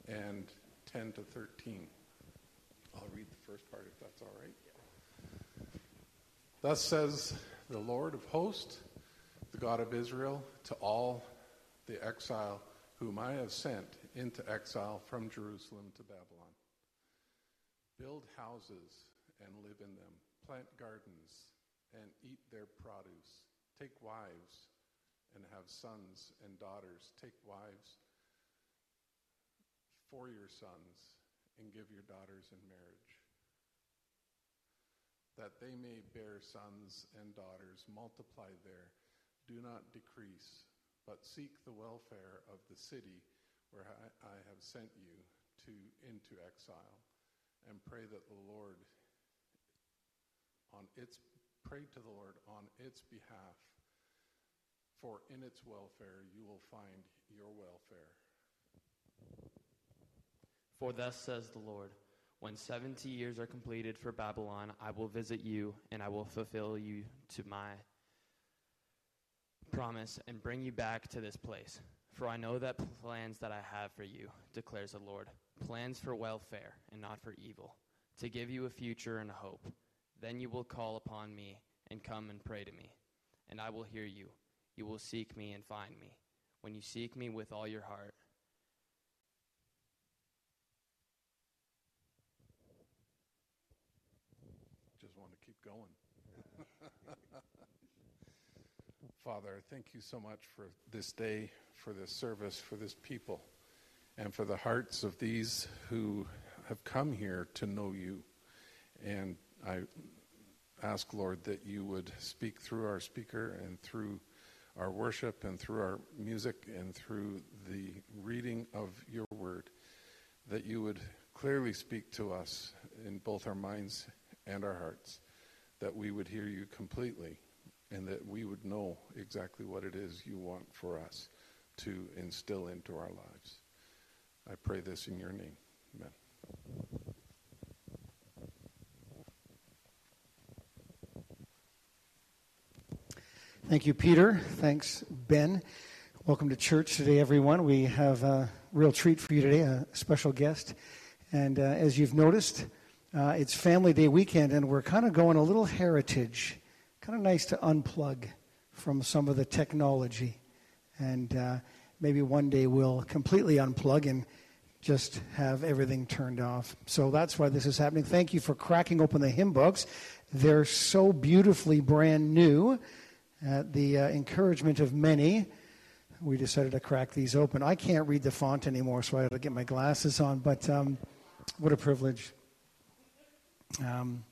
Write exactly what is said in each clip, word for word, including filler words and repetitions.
and ten to thirteen. I'll read the first part if that's all right. Thus says the Lord of hosts, the God of Israel, to all the exile whom I have sent into exile from Jerusalem to Babylon. Build houses and live in them. Plant gardens and eat their produce. Take wives and have sons and daughters. Take wives for your sons and give your daughters in marriage, that they may bear sons and daughters. Multiply there. Do not decrease, but seek the welfare of the city where I, I have sent you to into exile, and pray that the Lord on its pray to the Lord on its behalf, for in its welfare you will find your welfare. For thus says the Lord, when seventy years are completed for Babylon, I will visit you, and I will fulfill you to my promise and bring you back to this place. For I know that plans that I have for you, declares the Lord, plans for welfare and not for evil, to give you a future and a hope. Then you will call upon me and come and pray to me, and I will hear you. You will seek me and find me, when you seek me with all your heart. Just want to keep going. Father, I thank you so much for this day, for this service, for this people, and for the hearts of these who have come here to know you. And I ask, Lord, that you would speak through our speaker and through our worship and through our music and through the reading of your word, that you would clearly speak to us in both our minds and our hearts, that we would hear you completely, and that we would know exactly what it is you want for us to instill into our lives. I pray this in your name. Amen. Thank you, Peter. Thanks, Ben. Welcome to church today, everyone. We have a real treat for you today, a special guest. And uh, as you've noticed, uh, it's Family Day weekend, and we're kind of going a little heritage. Kind of nice to unplug from some of the technology. And uh, maybe one day we'll completely unplug and just have everything turned off. So that's why this is happening. Thank you for cracking open the hymn books. They're so beautifully brand new. At the uh, encouragement of many, we decided to crack these open. I can't read the font anymore, so I had to get my glasses on, but um, what a privilege. Um,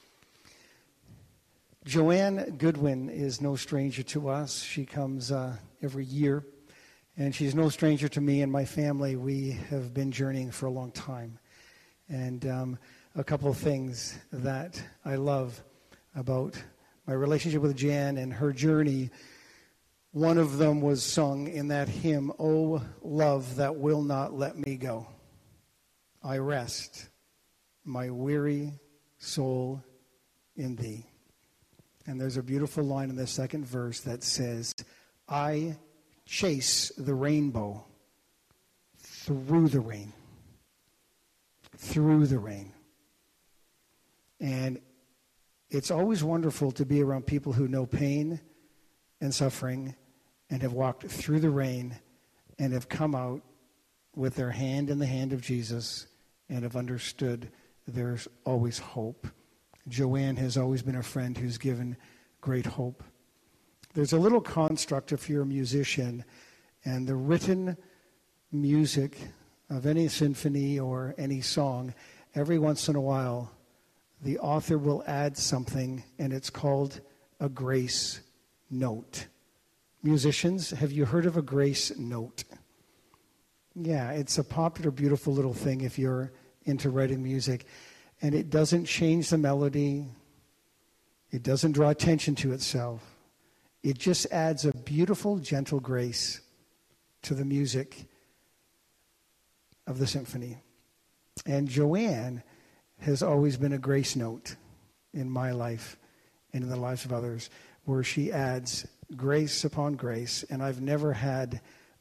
Joanne Goodwin is no stranger to us. She comes uh, every year, and she's no stranger to me and my family. We have been journeying for a long time. And um, a couple of things that I love about my relationship with Jan and her journey, one of them was sung in that hymn, "Oh, love that will not let me go. I rest my weary soul in thee." And there's a beautiful line in the second verse that says, "I chase the rainbow through the rain." Through the rain. And it's always wonderful to be around people who know pain and suffering and have walked through the rain and have come out with their hand in the hand of Jesus and have understood there's always hope. Joanne has always been a friend who's given great hope. There's a little construct if you're a musician, and the written music of any symphony or any song, every once in a while, the author will add something, and it's called a grace note. Musicians, have you heard of a grace note? Yeah, it's a popular, beautiful little thing if you're into writing music. And it doesn't change the melody. It doesn't draw attention to itself. It just adds a beautiful, gentle grace to the music of the symphony. And Joanne has always been a grace note in my life and in the lives of others, where she adds grace upon grace. And I've never had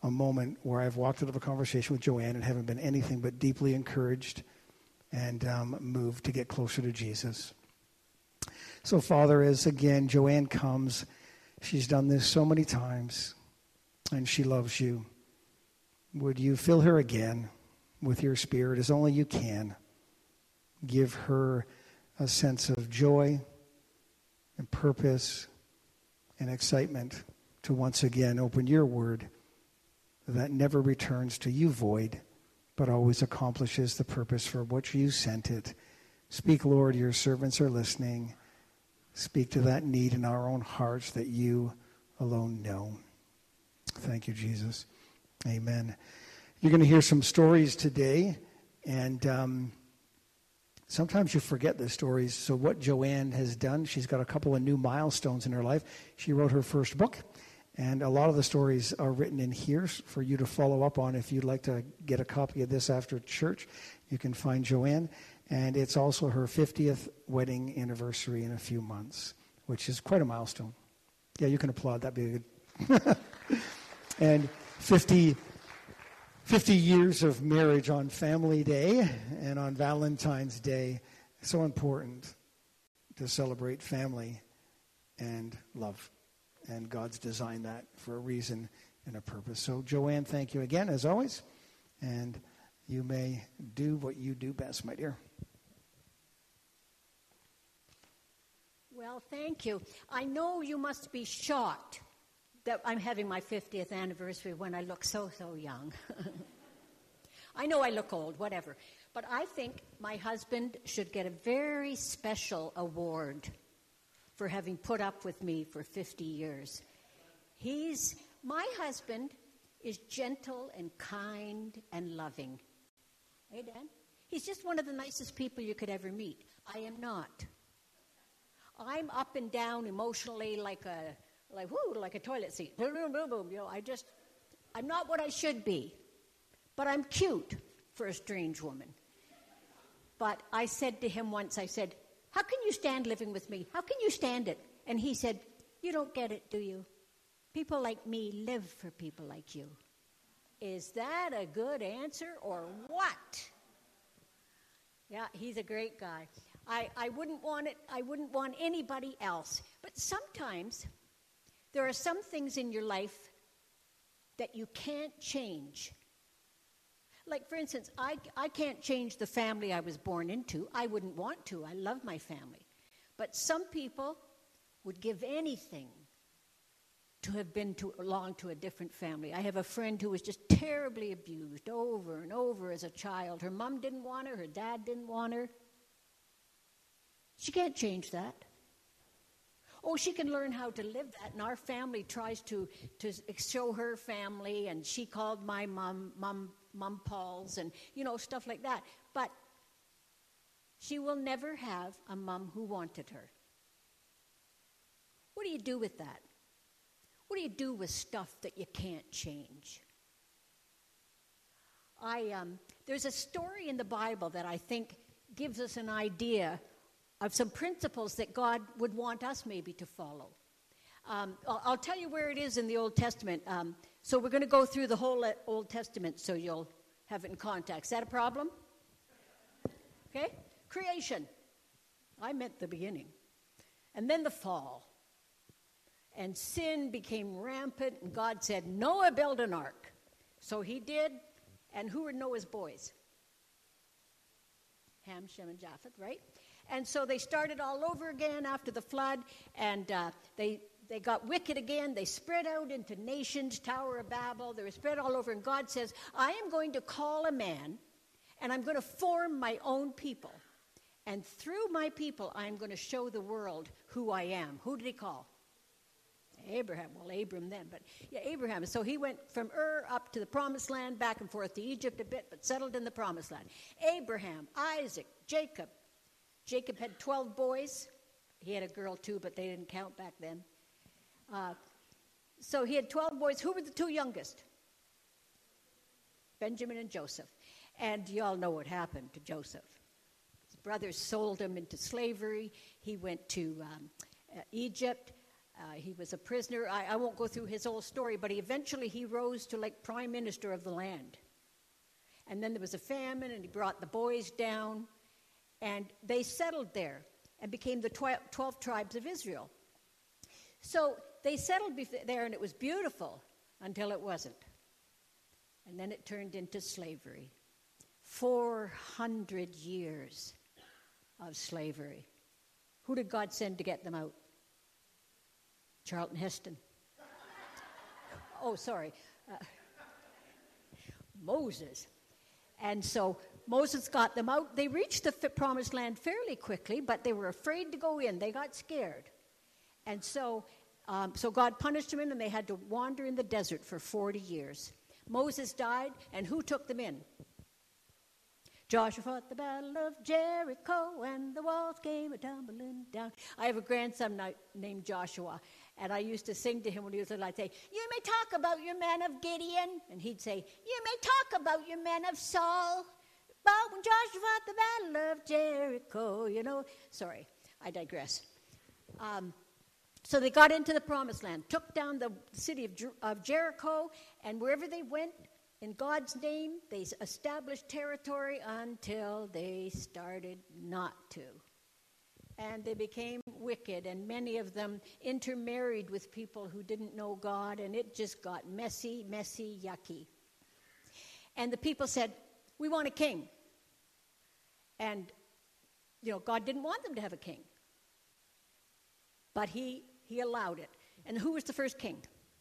a moment where I've walked out of a conversation with Joanne and haven't been anything but deeply encouraged and um, moved to get closer to Jesus. So, Father, as again Joanne comes, she's done this so many times, and she loves you. Would you fill her again with your Spirit as only you can? Give her a sense of joy and purpose and excitement to once again open your word that never returns to you void, but always accomplishes the purpose for which you sent it. Speak, Lord, your servants are listening. Speak to that need in our own hearts that you alone know. Thank you, Jesus. Amen. You're going to hear some stories today, and um, sometimes you forget the stories. So what Joanne has done, she's got a couple of new milestones in her life. She wrote her first book, and a lot of the stories are written in here for you to follow up on. If you'd like to get a copy of this after church, you can find Joanne. And it's also her fiftieth wedding anniversary in a few months, which is quite a milestone. Yeah, you can applaud. That'd be good. And fifty, fifty years of marriage on Family Day and on Valentine's Day. So important to celebrate family and love. And God's designed that for a reason and a purpose. So, Joanne, thank you again, as always. And you may do what you do best, my dear. Well, thank you. I know you must be shocked that I'm having my fiftieth anniversary when I look so, so young. I know I look old, whatever. But I think my husband should get a very special award for having put up with me for fifty years. He's, my husband is gentle and kind and loving. Hey, Dan? He's just one of the nicest people you could ever meet. I am not. I'm up and down emotionally like a, like, whoo, like a toilet seat. Boom, boom, boom, boom. You know, I just, I'm not what I should be. But I'm cute for a strange woman. But I said to him once, I said, how can you stand living with me? How can you stand it? And he said, you don't get it, do you? People like me live for people like you. Is that a good answer or what? Yeah, he's a great guy. I, I wouldn't want it, I wouldn't want anybody else. But sometimes there are some things in your life that you can't change. Like, for instance, I, I can't change the family I was born into. I wouldn't want to. I love my family. But some people would give anything to have been to, belonged to a different family. I have a friend who was just terribly abused over and over as a child. Her mom didn't want her. Her dad didn't want her. She can't change that. Oh, she can learn how to live that, and our family tries to, to show her family, and she called my mom, mom, mom Paul's, and, you know, stuff like that. But she will never have a mom who wanted her. What do you do with that? What do you do with stuff that you can't change? I um, there's a story in the Bible that I think gives us an idea of some principles that God would want us maybe to follow. Um, I'll, I'll tell you where it is in the Old Testament. Um, so we're going to go through the whole Old Testament so you'll have it in context. Is that a problem? Okay? Creation. I meant the beginning. And then the fall. And sin became rampant, and God said, Noah, build an ark. So he did. And who were Noah's boys? Ham, Shem, and Japheth, right? And so they started all over again after the flood, and uh, they they got wicked again. They spread out into nations, Tower of Babel. They were spread all over, and God says, I am going to call a man, and I'm going to form my own people. And through my people, I'm going to show the world who I am. Who did he call? Abraham. Well, Abram then, but yeah, Abraham. So he went from Ur up to the Promised Land, back and forth to Egypt a bit, but settled in the Promised Land. Abraham, Isaac, Jacob. Jacob had twelve boys. He had a girl too, but they didn't count back then. Uh, so he had twelve boys. Who were the two youngest? Benjamin and Joseph. And you all know what happened to Joseph. His brothers sold him into slavery. He went to um, uh, Egypt. Uh, he was a prisoner. I, I won't go through his whole story, but he eventually he rose to like prime minister of the land. And then there was a famine, and he brought the boys down, and they settled there and became the twelve tribes of Israel. So they settled there, and it was beautiful until it wasn't. And then it turned into slavery. four hundred years of slavery. Who did God send to get them out? Charlton Heston. Oh, sorry. Uh, Moses. And so Moses got them out. They reached the promised land fairly quickly, but they were afraid to go in. They got scared. And so, um, so God punished them, and they had to wander in the desert for forty years. Moses died, and who took them in? Joshua fought the battle of Jericho, and the walls came a-tumbling down. I have a grandson named Joshua, and I used to sing to him when he was little. I'd say, you may talk about your man of Gideon. And he'd say, you may talk about your man of Saul, but when Joshua fought the battle of Jericho, you know. Sorry, I digress. Um, so they got into the promised land, took down the city of, Jer- of Jericho, and wherever they went, in God's name, they established territory until they started not to. And they became wicked, and many of them intermarried with people who didn't know God, and it just got messy, messy, yucky. And the people said, we want a king. And, you know, God didn't want them to have a king. But he, he allowed it. And who was the first king?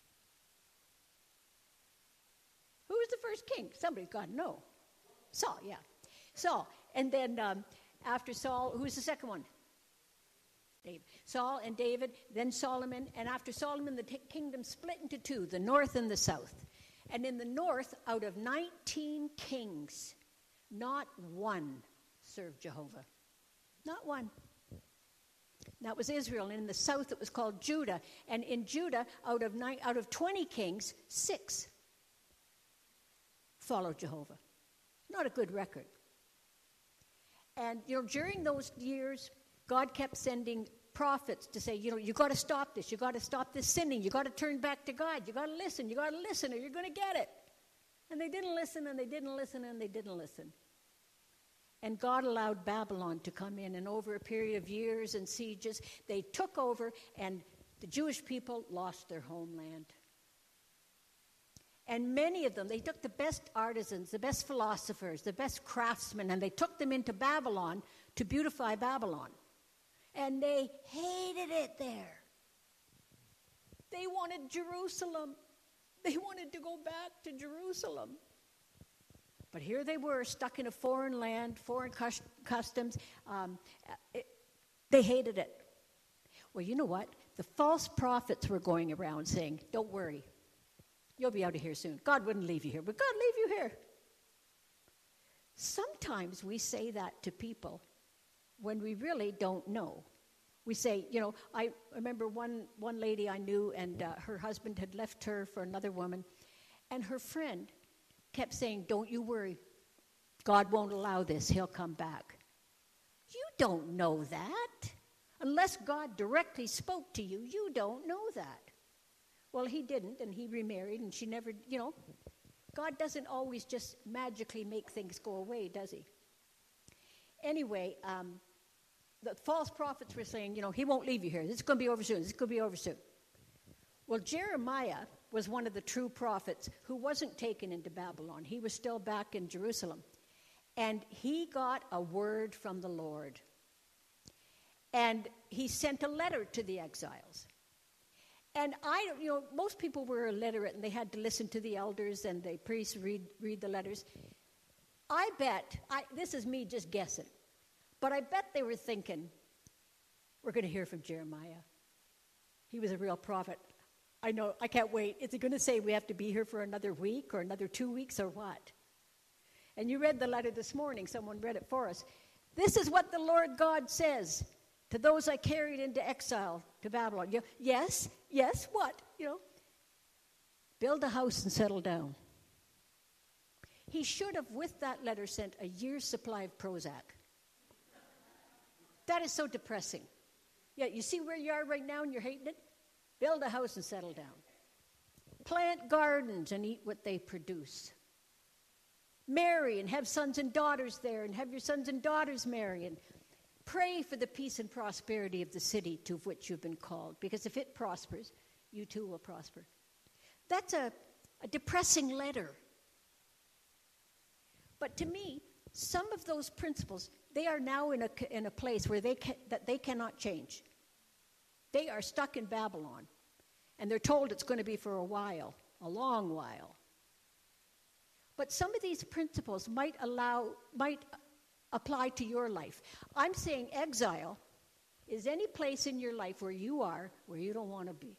Who was the first king? Somebody's got to know. Saul, yeah. Saul. And then um, after Saul, who was the second one? David. Saul and David, then Solomon. And after Solomon, the t- kingdom split into two, the north and the south. And in the north, out of nineteen kings, not one served Jehovah. Not one. That was Israel. And in the south, it was called Judah. And in Judah, out of nine, out of twenty kings, six followed Jehovah. Not a good record. And, you know, during those years, God kept sending prophets to say, you know, you got to stop this. You got to stop this sinning. You got to turn back to God. You got to listen. You got to listen or you're going to get it. And they didn't listen, and they didn't listen, and they didn't listen. And God allowed Babylon to come in, and over a period of years and sieges, they took over, and the Jewish people lost their homeland. And many of them, they took the best artisans, the best philosophers, the best craftsmen, and they took them into Babylon to beautify Babylon. And they hated it there. They wanted Jerusalem. They wanted to go back to Jerusalem. But here they were, stuck in a foreign land, foreign cus- customs. Um, it, they hated it. Well, you know what? The false prophets were going around saying, don't worry. You'll be out of here soon. God wouldn't leave you here, but God leave you here. Sometimes we say that to people when we really don't know. We say, you know, I remember one, one lady I knew, and uh, her husband had left her for another woman, and her friend kept saying, don't you worry. God won't allow this. He'll come back. You don't know that. Unless God directly spoke to you, you don't know that. Well, he didn't, and he remarried, and she never, you know. God doesn't always just magically make things go away, does he? Anyway, um, the false prophets were saying, you know, he won't leave you here. This is going to be over soon. This is going to be over soon. Well, Jeremiah was one of the true prophets who wasn't taken into Babylon. He was still back in Jerusalem. And he got a word from the Lord. And he sent a letter to the exiles. And I don't, you know, most people were illiterate and they had to listen to the elders and the priests read read the letters. I bet, I, this is me just guessing, but I bet they were thinking, we're going to hear from Jeremiah. He was a real prophet. I know, I can't wait. Is he going to say we have to be here for another week or another two weeks or what? And you read the letter this morning. Someone read it for us. This is what the Lord God says to those I carried into exile to Babylon. You, yes, yes, what? You know, build a house and settle down. He should have, with that letter, sent a year's supply of Prozac. That is so depressing. Yeah, you see where you are right now and you're hating it? Build a house and settle down. Plant gardens and eat what they produce. Marry and have sons and daughters there, and have your sons and daughters marry, and pray for the peace and prosperity of the city to which you've been called, because if it prospers, you too will prosper. That's a, a depressing letter. But to me, some of those principles, they are now in a, in a place where they can, that they cannot change. They are stuck in Babylon, and they're told it's going to be for a while, a long while. But some of these principles might allow, might apply to your life. I'm saying exile is any place in your life where you are, where you don't want to be.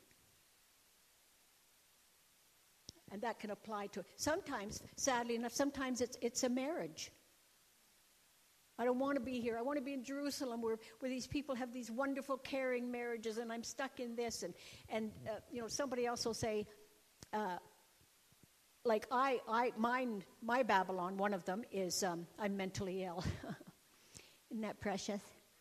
And that can apply to, sometimes, sadly enough, sometimes it's it's a marriage. I don't want to be here. I want to be in Jerusalem where, where these people have these wonderful, caring marriages, and I'm stuck in this. And, and uh, you know, somebody else will say, uh, like I, I, mine, my Babylon, one of them is um, I'm mentally ill. Isn't that precious?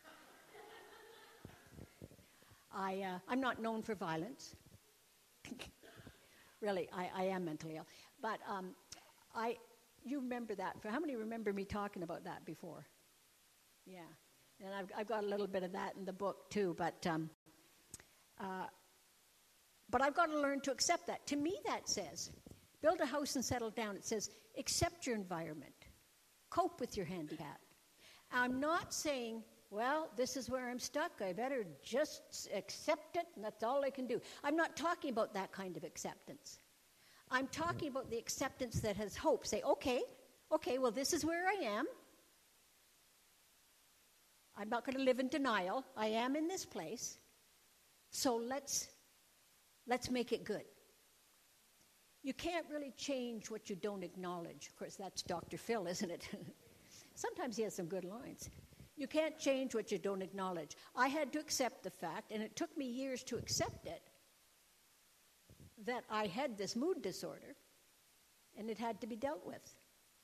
I, uh, I'm not known for violence. Really, I, I am mentally ill. But um, I, you remember that. How many remember me talking about that before? Yeah. And I've, I've got a little bit of that in the book, too. But, um, uh, but I've got to learn to accept that. To me, that says, build a house and settle down. It says, accept your environment. Cope with your handicap. I'm not saying, well, this is where I'm stuck. I better just accept it, and that's all I can do. I'm not talking about that kind of acceptance. I'm talking about the acceptance that has hope. Say, okay, okay, well, this is where I am. I'm not going to live in denial. I am in this place. So let's let's make it good. You can't really change what you don't acknowledge. Of course, that's Doctor Phil, isn't it? Sometimes he has some good lines. You can't change what you don't acknowledge. I had to accept the fact, and it took me years to accept it, that I had this mood disorder, and it had to be dealt with.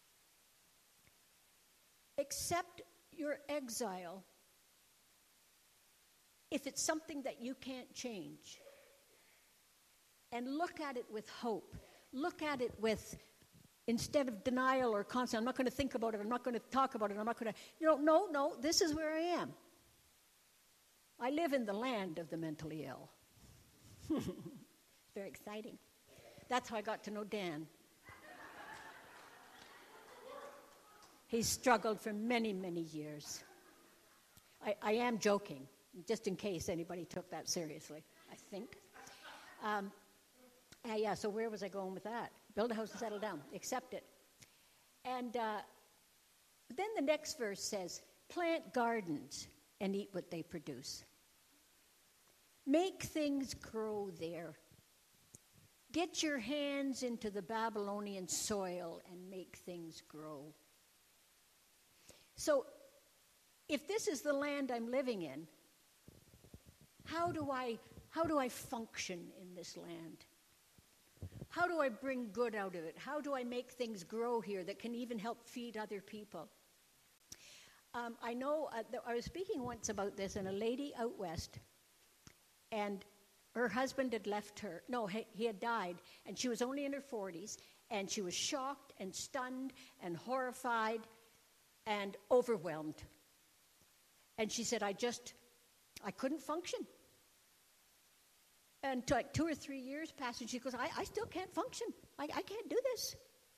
Accept your exile if it's something that you can't change. And look at it with hope. Look at it with, instead of denial or constant, I'm not going to think about it, I'm not going to talk about it, I'm not going to, you know, no, no, this is where I am. I live in the land of the mentally ill. Very exciting. That's how I got to know Dan. He's struggled for many, many years. I, I am joking, just in case anybody took that seriously, I think. Um, uh, yeah, so where was I going with that? Build a house and settle down. Accept it. And uh, then the next verse says, plant gardens and eat what they produce. Make things grow there. Get your hands into the Babylonian soil and make things grow. So, if this is the land I'm living in, how do I how do I function in this land? How do I bring good out of it? How do I make things grow here that can even help feed other people? Um, I know uh, th- I was speaking once about this, and a lady out west, and her husband had left her. No, he, he had died, and she was only in her forties, and she was shocked and stunned and horrified and overwhelmed. And she said, I just, I couldn't function. And t- like two or three years passed, and she goes, I, I still can't function. I, I can't do this.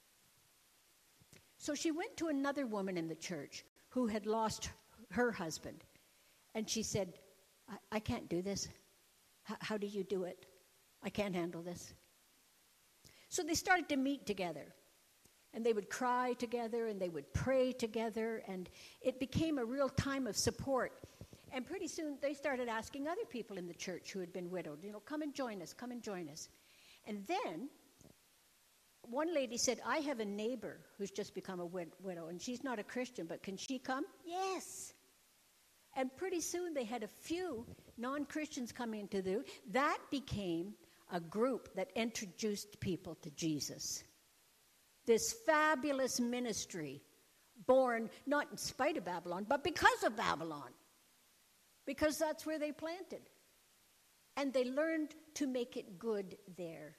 So she went to another woman in the church who had lost her husband. And she said, I, I can't do this. H- how do you do it? I can't handle this. So they started to meet together. And they would cry together, and they would pray together, and it became a real time of support. And pretty soon, they started asking other people in the church who had been widowed, you know, come and join us, come and join us. And then, one lady said, I have a neighbor who's just become a wid- widow, and she's not a Christian, but can she come? Yes. And pretty soon, they had a few non-Christians coming into the, that became a group that introduced people to Jesus. This fabulous ministry, born not in spite of Babylon, but because of Babylon. Because that's where they planted. and they learned to make it good there.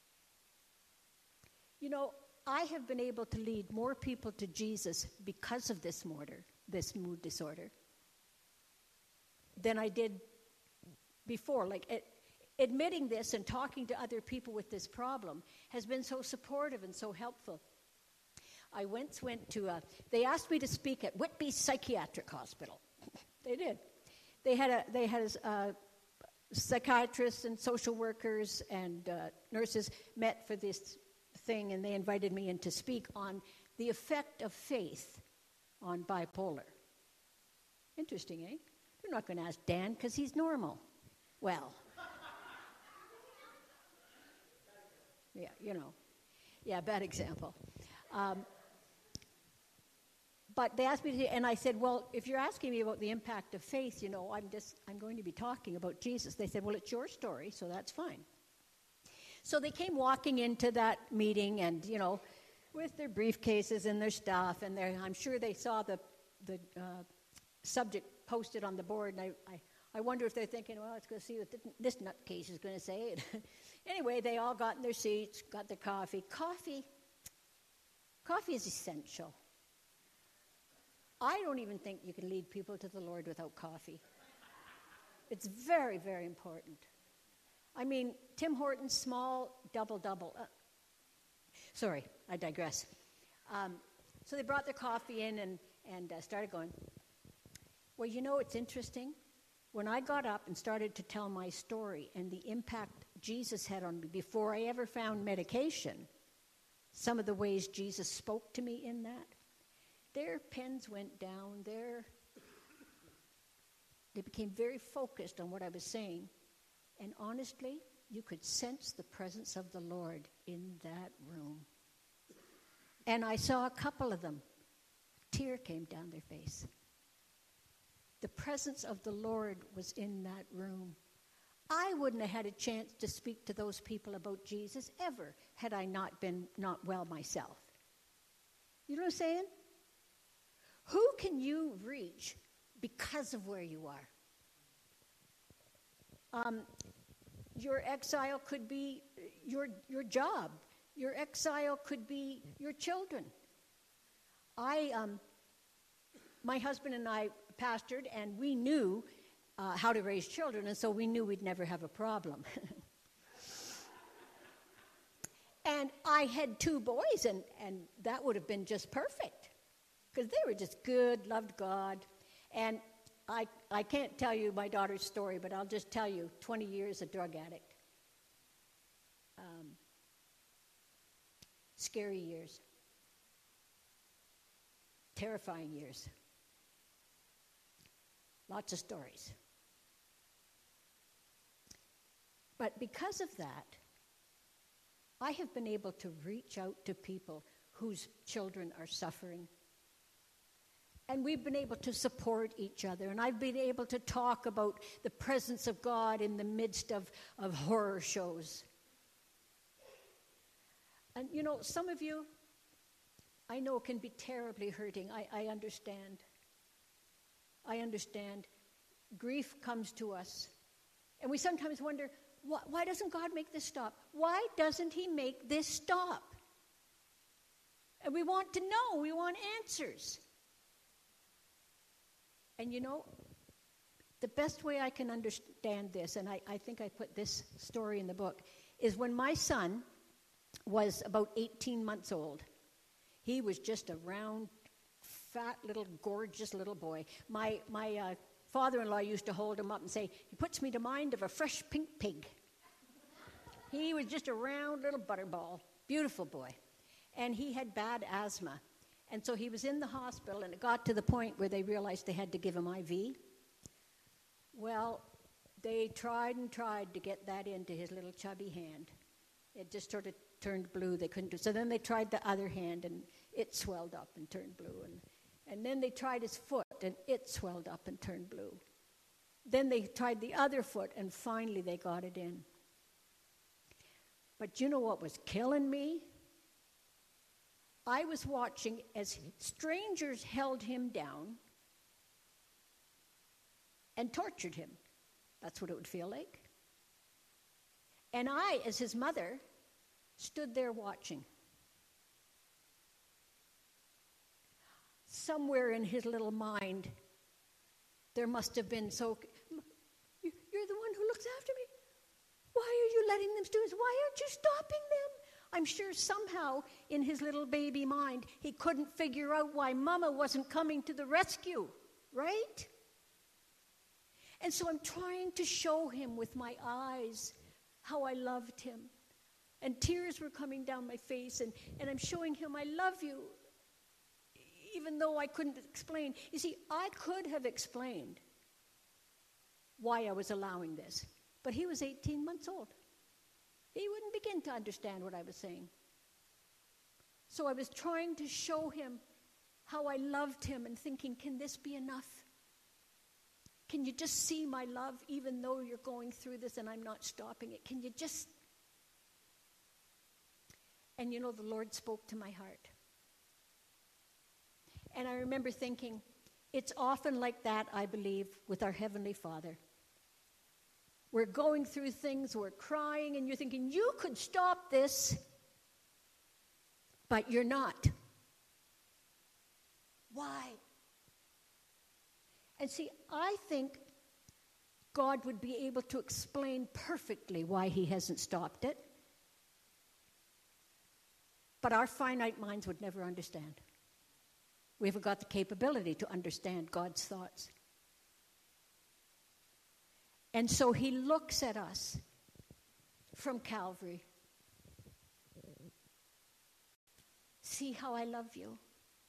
You know, I have been able to lead more people to Jesus because of this mortar, this mood disorder, than I did before. Like, it, admitting this and talking to other people with this problem has been so supportive and so helpful. I once went to a, they asked me to speak at Whitby Psychiatric Hospital. They did. They had a, they had a, uh, psychiatrists and social workers and uh, nurses met for this thing, and they invited me in to speak on the effect of faith on bipolar. Interesting, eh? They're not going to ask Dan because he's normal. Well, yeah, you know. Yeah, bad example. Um, but they asked me to, and I said, well, if you're asking me about the impact of faith, you know, I'm just, I'm going to be talking about Jesus. They said, well, it's your story, so that's fine. So they came walking into that meeting and, you know, with their briefcases and their stuff, and I'm sure they saw the, the uh, subject posted on the board, and I, I, I wonder if they're thinking, well, let's go see what this nutcase is going to say. Anyway, they all got in their seats, got their coffee. Coffee, coffee is essential. I don't even think you can lead people to the Lord without coffee. It's very, very important. I mean, Tim Hortons, small, double-double. Uh, sorry, I digress. Um, so they brought their coffee in and, and uh, started going, well, you know, it's interesting. When I got up and started to tell my story and the impact Jesus had on me before I ever found medication, some of the ways Jesus spoke to me in that, their pens went down, their, they became very focused on what I was saying. And honestly, you could sense the presence of the Lord in that room. And I saw a couple of them. A tear came down their face. The presence of the Lord was in that room. I wouldn't have had a chance to speak to those people about Jesus ever had I not been not well myself. You know what I'm saying? Who can you reach because of where you are? Um, your exile could be your your job. Your exile could be your children. I, um, my husband and I pastored, and we knew uh, how to raise children, and so we knew we'd never have a problem. And I had two boys, and, and that would have been just perfect, because they were just good, loved God. And I, I can't tell you my daughter's story, but I'll just tell you, twenty years a drug addict. Um, scary years. Terrifying years. Lots of stories. But because of that, I have been able to reach out to people whose children are suffering. And we've been able to support each other. And I've been able to talk about the presence of God in the midst of, of horror shows. And, you know, some of you, I know, can be terribly hurting. I, I understand. I understand. Grief comes to us. And we sometimes wonder, why, why doesn't God make this stop? Why doesn't he make this stop? And we want to know. We want answers. And you know, the best way I can understand this, and I, I think I put this story in the book, is when my son was about eighteen months old. He was just a round, fat, little, gorgeous little boy. My, my uh, father-in-law used to hold him up and say, he puts me to mind of a fresh pink pig. He was just a round little butterball, beautiful boy. And he had bad asthma. And so he was in the hospital, and it got to the point where they realized they had to give him I V. Well, they tried and tried to get that into his little chubby hand. It just sort of turned blue. They couldn't do it. So then they tried the other hand, and it swelled up and turned blue. And, and then they tried his foot, and it swelled up and turned blue. Then they tried the other foot, and finally they got it in. But you know what was killing me? I was watching as strangers held him down and tortured him. That's what it would feel like. And I, as his mother, stood there watching. Somewhere in his little mind, there must have been, so, you're the one who looks after me? Why are you letting them do this? Why aren't you stopping them? I'm sure somehow in his little baby mind, he couldn't figure out why Mama wasn't coming to the rescue, right? And so I'm trying to show him with my eyes how I loved him. And tears were coming down my face, and, and I'm showing him I love you, even though I couldn't explain. You see, I could have explained why I was allowing this, but he was eighteen months old. He wouldn't begin to understand what I was saying. So I was trying to show him how I loved him and thinking, can this be enough? Can you just see my love even though you're going through this and I'm not stopping it? Can you just... And you know, the Lord spoke to my heart. And I remember thinking, it's often like that, I believe, with our Heavenly Father. We're going through things, we're crying, and you're thinking, you could stop this, but you're not. Why? And see, I think God would be able to explain perfectly why he hasn't stopped it, but our finite minds would never understand. We haven't got the capability to understand God's thoughts. And so he looks at us from Calvary. See how I love you.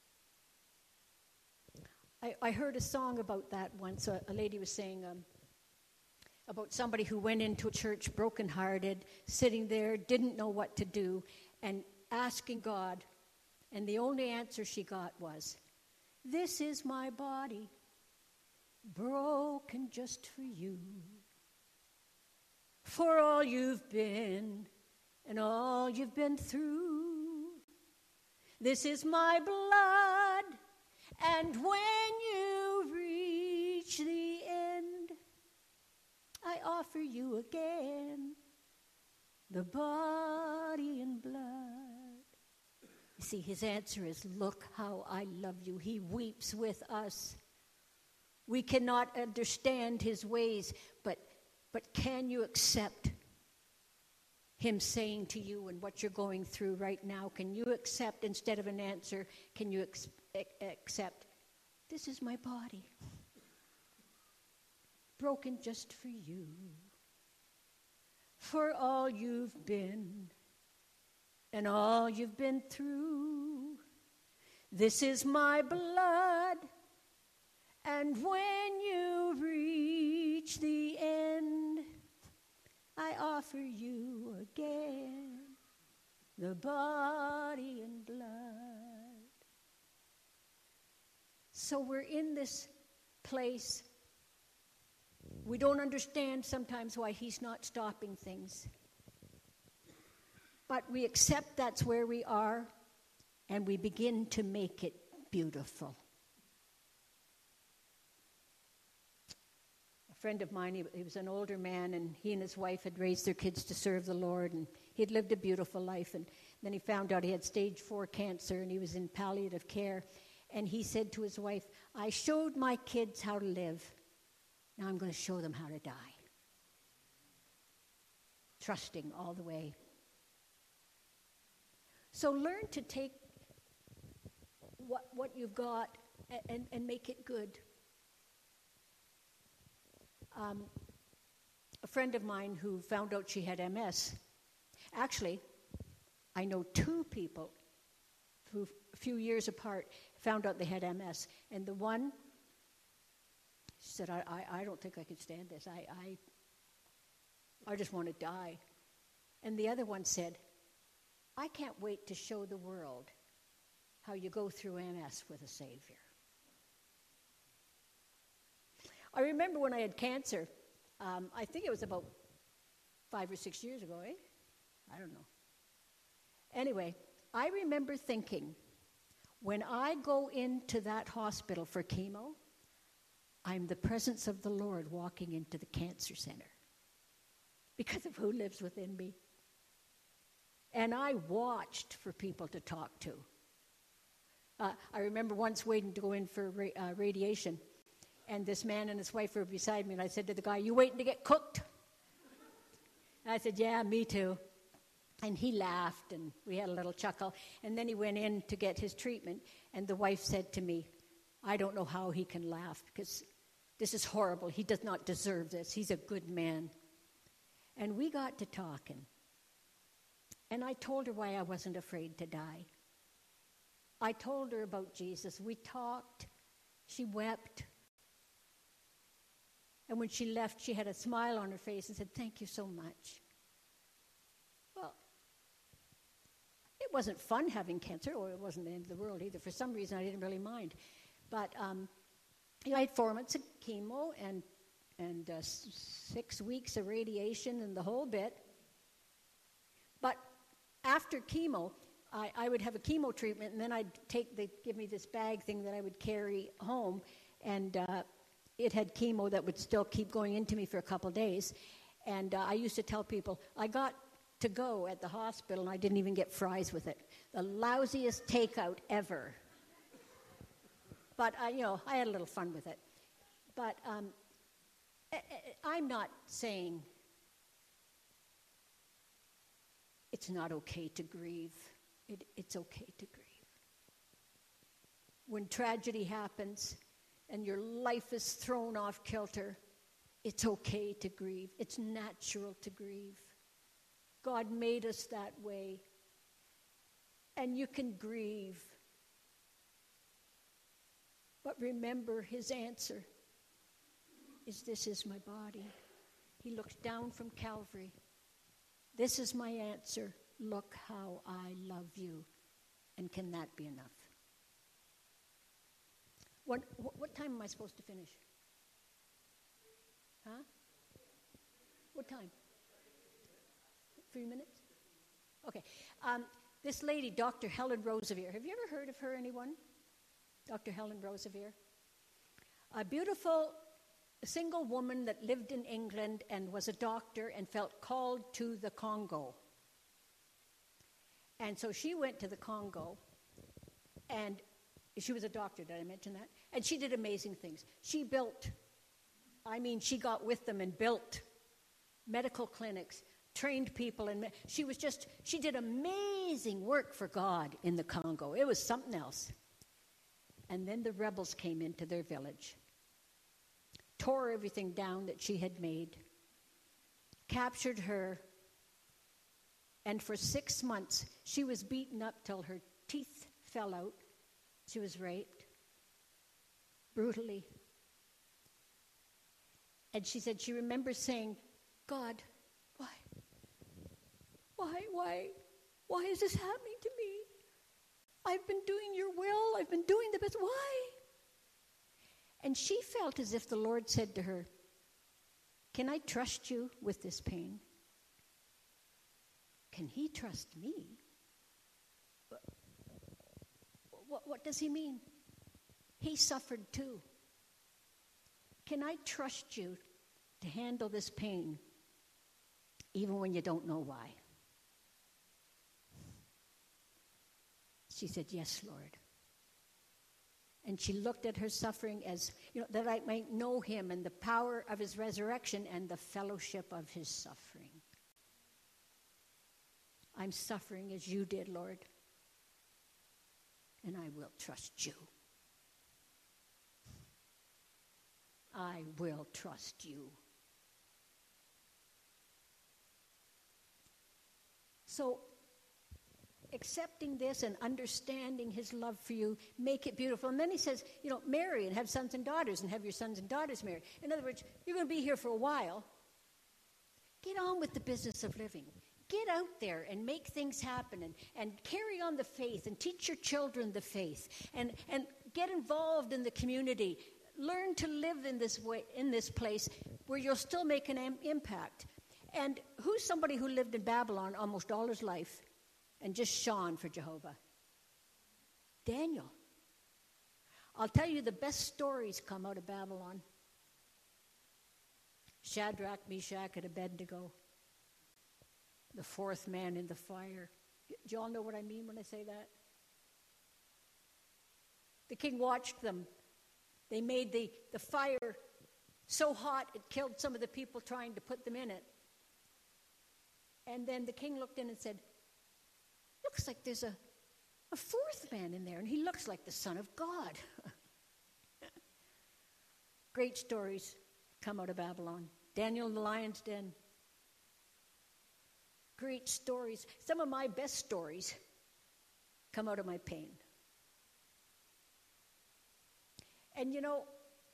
I, I heard a song about that once. A, a lady was saying um, about somebody who went into a church brokenhearted, sitting there, didn't know what to do, and asking God. And the only answer she got was, this is my body, broken just for you, for all you've been and all you've been through. This is my blood, and when you reach the end, I offer you again the body and blood. You see, his answer is, look how I love you. He weeps with us. We cannot understand his ways, but, but can you accept him saying to you and what you're going through right now? Can you accept, instead of an answer, can you ex- accept, this is my body, broken just for you, for all you've been and all you've been through. This is my blood, and when you reach the end, I offer you again the body and blood. So we're in this place. We don't understand sometimes why he's not stopping things. But we accept that's where we are, and we begin to make it beautiful. A friend of mine, he, he was an older man, and he and his wife had raised their kids to serve the Lord, and he had lived a beautiful life. And then he found out he had stage four cancer, and he was in palliative care. And he said to his wife, I showed my kids how to live. Now I'm going to show them how to die. Trusting all the way. So learn to take what, what you've got and, and, and make it good. Um, a friend of mine who found out she had M S, actually, I know two people who, a few years apart, found out they had M S. And the one said, I, I, I don't think I can stand this. I, I, I just want to die. And the other one said, I can't wait to show the world how you go through M S with a Savior. I remember when I had cancer, um, I think it was about five or six years ago, eh? I don't know. Anyway, I remember thinking, when I go into that hospital for chemo, I'm the presence of the Lord walking into the cancer center. because of who lives within me. And I watched for people to talk to. Uh, I remember once waiting to go in for ra- uh, radiation, and this man and his wife were beside me, and I said to the guy, "You waiting to get cooked?" And I said, "Yeah, me too." And he laughed, and we had a little chuckle. And then he went in to get his treatment, and the wife said to me, "I don't know how he can laugh, because this is horrible. He does not deserve this. He's a good man." And we got to talking. And I told her why I wasn't afraid to die. I told her about Jesus. We talked. She wept. And when she left, she had a smile on her face and said, "Thank you so much." Well, it wasn't fun having cancer, or it wasn't the end of the world either. For some reason, I didn't really mind. But um, you know, I had four months of chemo and, and uh, six weeks of radiation and the whole bit. But after chemo, I, I would have a chemo treatment, and then I'd take, they'd give me this bag thing that I would carry home, and uh, it had chemo that would still keep going into me for a couple days. And uh, I used to tell people, I got to go at the hospital, and I didn't even get fries with it. The lousiest takeout ever. But, I, you know, I had a little fun with it. But um, I, I, I'm not saying it's not okay to grieve. It, it's okay to grieve. When tragedy happens and your life is thrown off kilter, it's okay to grieve. It's natural to grieve. God made us that way. And you can grieve. But remember, his answer is, "This is my body." He looks down from Calvary. "This is my answer. Look how I love you." And can that be enough? What, what time am I supposed to finish? Huh? What time? Three minutes? Okay. Um, this lady, Doctor Helen Roseveare. Have you ever heard of her, anyone? Doctor Helen Roseveare. A beautiful single woman that lived in England and was a doctor and felt called to the Congo. And so she went to the Congo, and she was a doctor, did I mention that? And she did amazing things. She built, I mean, she got with them and built medical clinics, trained people, and she was just, she did amazing work for God in the Congo. It was something else. And then the rebels came into their village, tore everything down that she had made, captured her, and for six months, she was beaten up till her teeth fell out. She was raped, brutally. And she said she remembers saying, "God, why? Why, why, why is this happening to me? I've been doing your will. I've been doing the best. Why?" And she felt as if the Lord said to her, "Can I trust you with this pain? Can he trust me?" What, what does he mean? He suffered too. Can I trust you to handle this pain even when you don't know why? She said, "Yes, Lord." And she looked at her suffering as, you know, that I might know him and the power of his resurrection and the fellowship of his suffering. I'm suffering as you did, Lord, and I will trust you. I will trust you. So, accepting this and understanding his love for you, make it beautiful. And then he says, you know, marry and have sons and daughters and have your sons and daughters marry. In other words, you're going to be here for a while. Get on with the business of living. Get out there and make things happen and, and carry on the faith and teach your children the faith and, and get involved in the community. Learn to live in this way, in this place where you'll still make an am- impact. And who's somebody who lived in Babylon almost all his life and just shone for Jehovah? Daniel. I'll tell you, the best stories come out of Babylon. Shadrach, Meshach, and Abednego. the fourth man in the fire. Do you all know what I mean when I say that? The king watched them. They made the, the fire so hot it killed some of the people trying to put them in it. And then the king looked in and said, looks like there's a, a fourth man in there, and he looks like the Son of God. Great stories come out of Babylon. Daniel in the lion's den. Great stories. Some of my best stories come out of my pain. And you know,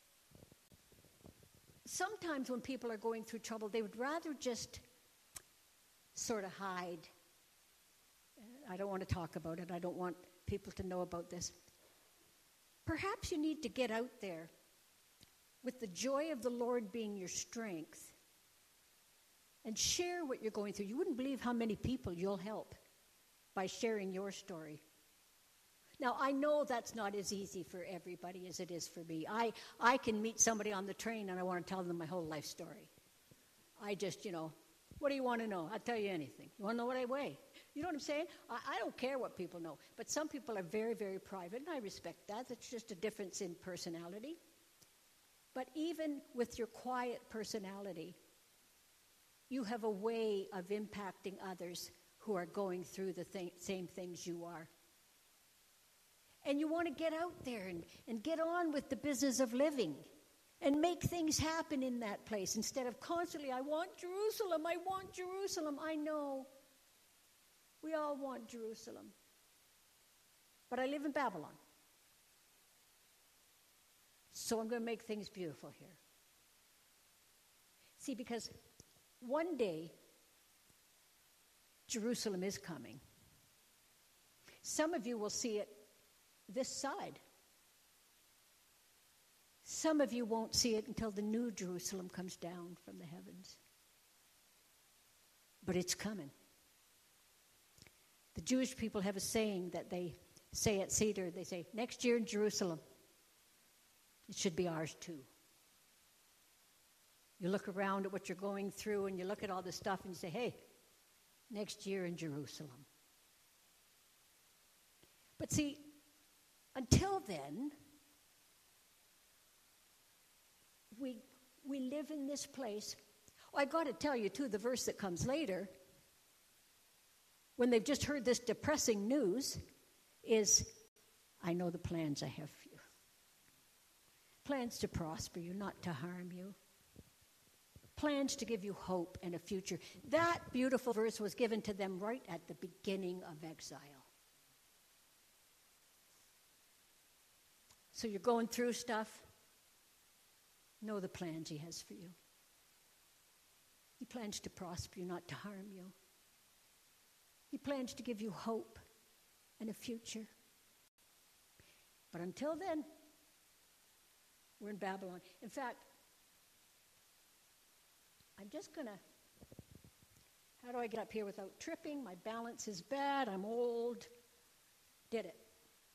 sometimes when people are going through trouble, they would rather just sort of hide. I don't want to talk about it. I don't want people to know about this. Perhaps you need to get out there with the joy of the Lord being your strength and share what you're going through. You wouldn't believe how many people you'll help by sharing your story. Now, I know that's not as easy for everybody as it is for me. I, I can meet somebody on the train and I want to tell them my whole life story. I just, you know, what do you want to know? I'll tell you anything. You want to know what I weigh? You know what I'm saying? I, I don't care what people know. But some people are very, very private, and I respect that. It's just a difference in personality. But even with your quiet personality, you have a way of impacting others who are going through the th- same things you are. And you want to get out there and, and get on with the business of living and make things happen in that place instead of constantly, I want Jerusalem, I want Jerusalem. I know. We all want Jerusalem. But I live in Babylon. So I'm going to make things beautiful here. See, because one day, Jerusalem is coming. Some of you will see it this side. Some of you won't see it until the new Jerusalem comes down from the heavens. But it's coming. The Jewish people have a saying that they say at Seder. They say, next year in Jerusalem, it should be ours too. You look around at what you're going through and you look at all this stuff and you say, hey, next year in Jerusalem. But see, until then, we we live in this place. Oh, I got to tell you, too, the verse that comes later, when they've just heard this depressing news, is, I know the plans I have for you. Plans to prosper you, not to harm you. Plans to give you hope and a future. That beautiful verse was given to them right at the beginning of exile. So you're going through stuff. Know the plans he has for you. He plans to prosper you, not to harm you. He plans to give you hope and a future. But until then, we're in Babylon. In fact, I'm just going to, how do I get up here without tripping? My balance is bad. I'm old. Did it.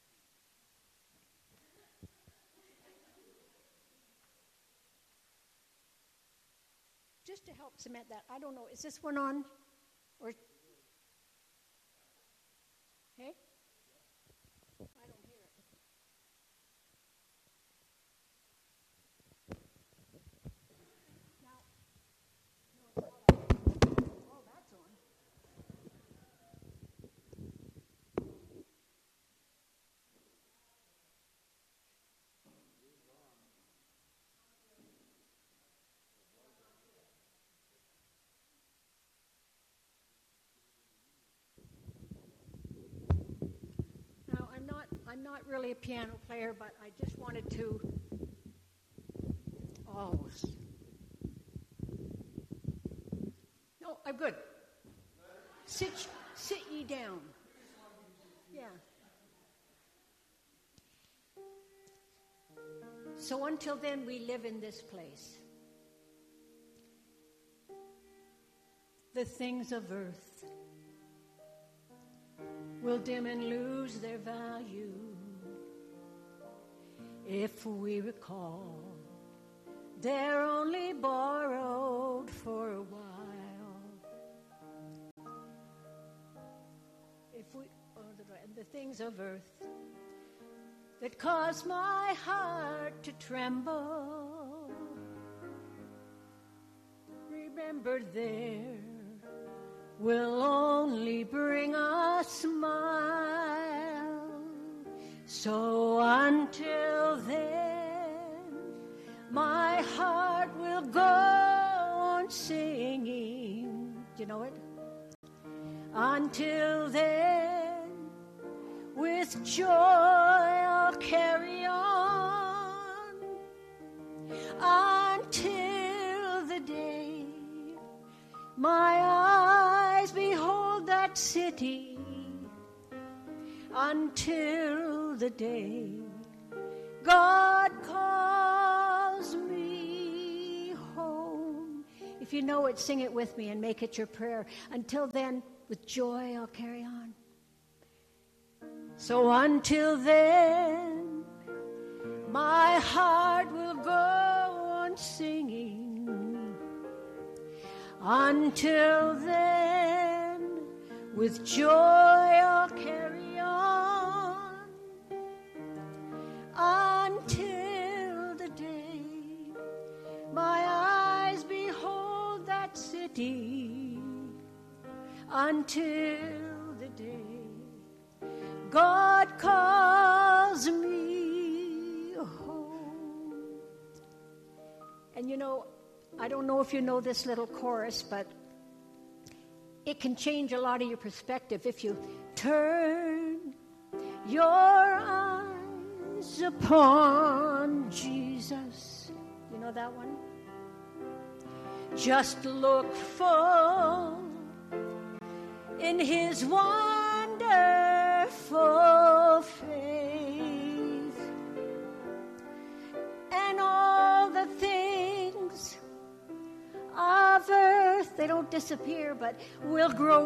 Just to help cement that, I don't know, is this one on? Or, hey? I don't hear it. Now, no, it's not on. Oh, that's on. I'm not really a piano player, but I just wanted to, oh, no, I'm good. Sit, sit ye down. Yeah. So until then, we live in this place. The things of earth will dim and lose their value if we recall they're only borrowed for a while. the things of earth that cause my heart to tremble. Remember, there will only bring a smile. So until then, my heart will go on singing. Do you know it? Until then, with joy I'll carry on. Until the day my eyes behold that city. Until the day God calls me home. If you know it, sing it with me and make it your prayer. Until then, with joy I'll carry on. So until then, my heart will go on singing. Until then, with joy I'll carry on. Until the day my eyes behold that city. Until the day God calls me home. And you know, I don't know if you know this little chorus, but it can change a lot of your perspective if you turn your eyes upon Jesus. You know that one? Just look full in his wonderful face, and all the things of earth, they don't disappear, but will grow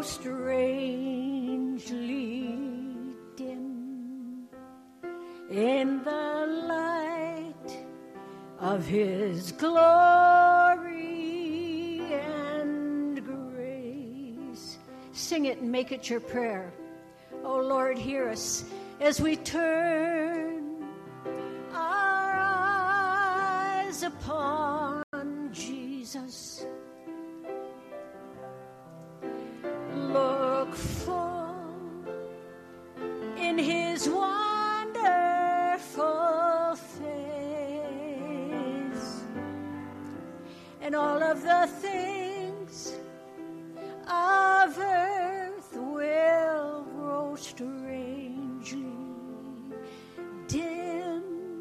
strangely dim in the light of his glory and grace. Sing it and make it your prayer. Oh Lord, hear us as we turn our eyes upon Jesus. Look full in his wonderful face, and all of the things of earth will grow strangely dim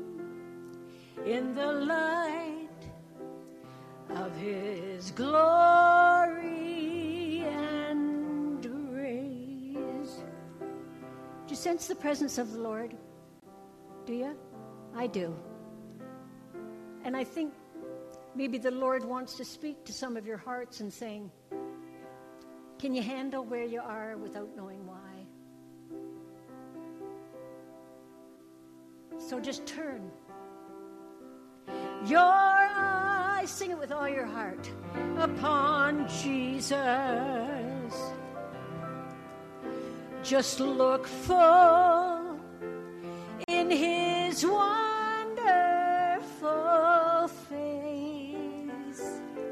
in the light of his glory and grace. Do you sense the presence of the Lord? Do you? I do. And I think maybe the Lord wants to speak to some of your hearts and saying, can you handle where you are without knowing why? So just turn your eyes, sing it with all your heart, upon Jesus. Just look full in his wonderful face,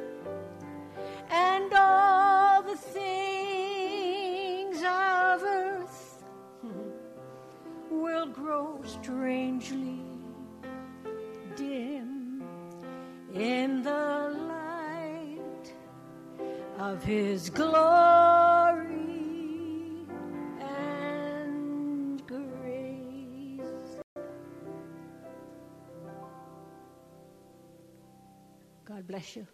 and all the things of earth will grow strangely dim in the light of his glory and grace. God bless you.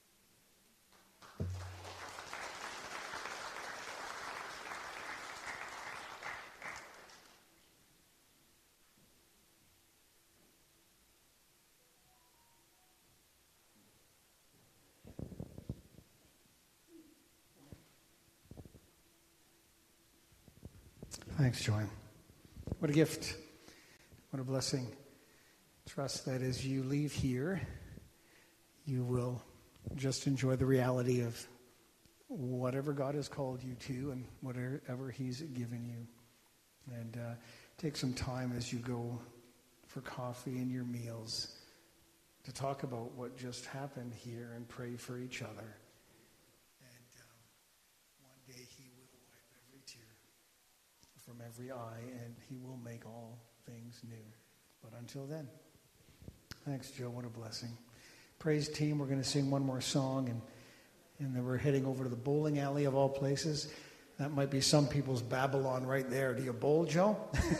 Thanks, Joanne. What a gift. What a blessing. Trust that as you leave here, you will just enjoy the reality of whatever God has called you to and whatever he's given you. And uh, take some time as you go for coffee and your meals to talk about what just happened here and pray for each other. And um, one day he will wipe every tear from every eye, and he will make all things new. But until then, thanks, Joe. What a blessing. Praise team, we're going to sing one more song, and, and then we're heading over to the bowling alley of all places. That might be some people's Babylon right there. Do you bowl, Joe?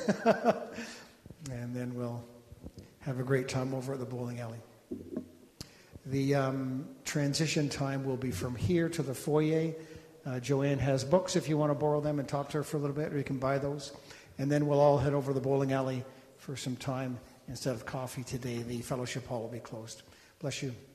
And then we'll have a great time over at the bowling alley. The um, transition time will be from here to the foyer. Uh, Joanne has books if you want to borrow them and talk to her for a little bit, or you can buy those. And then we'll all head over to the bowling alley for some time. Instead of coffee today, the fellowship hall will be closed. Bless you.